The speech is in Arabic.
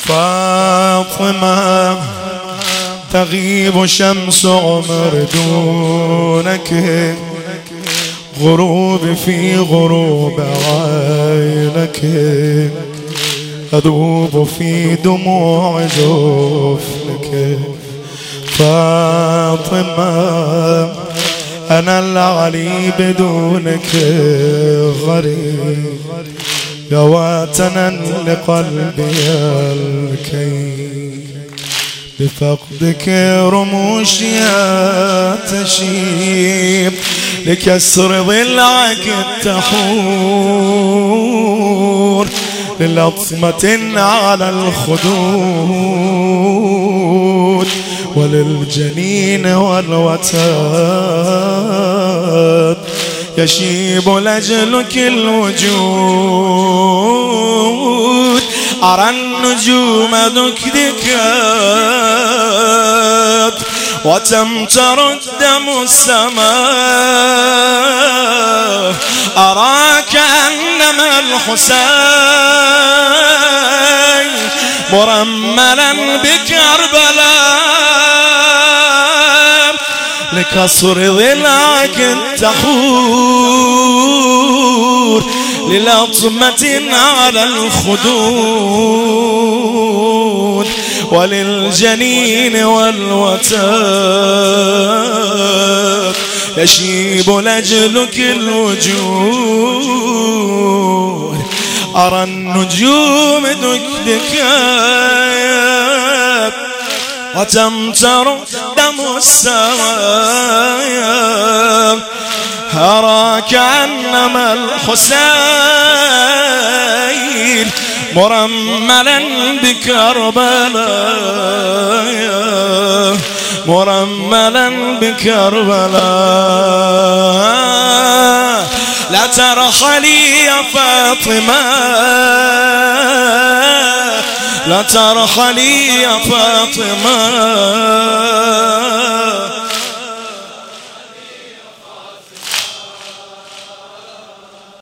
فاطمة تغيب شمس عمر دونك، غروب في غروب عينك، أذوب في دموع جفنك. فاطمة أنا العلي بدونك غريب، يا واتنا لقلبي الكي، بفقدك رموشها تشيب، لكسر ضلعك التحور، للطمة على الخدود، وللجنين والوتاد يشيب لجلك الوجود. أرى النجوم دكدكات وتمتر الدم السماء، أراك أنما الحسين مرملا بكربلاء، لكسر ضلعك التحور، للطمة على الخدود، وللجنين والوتاد يشيب لجلك الوجود. أرى النجوم دكدكات وتمتر دم السماء، أراك أنما الحسين مرملا بكربلاء، مرملا بكربلاء. لا ترحلي يا فاطمة، لا ترحلي يا فاطمة،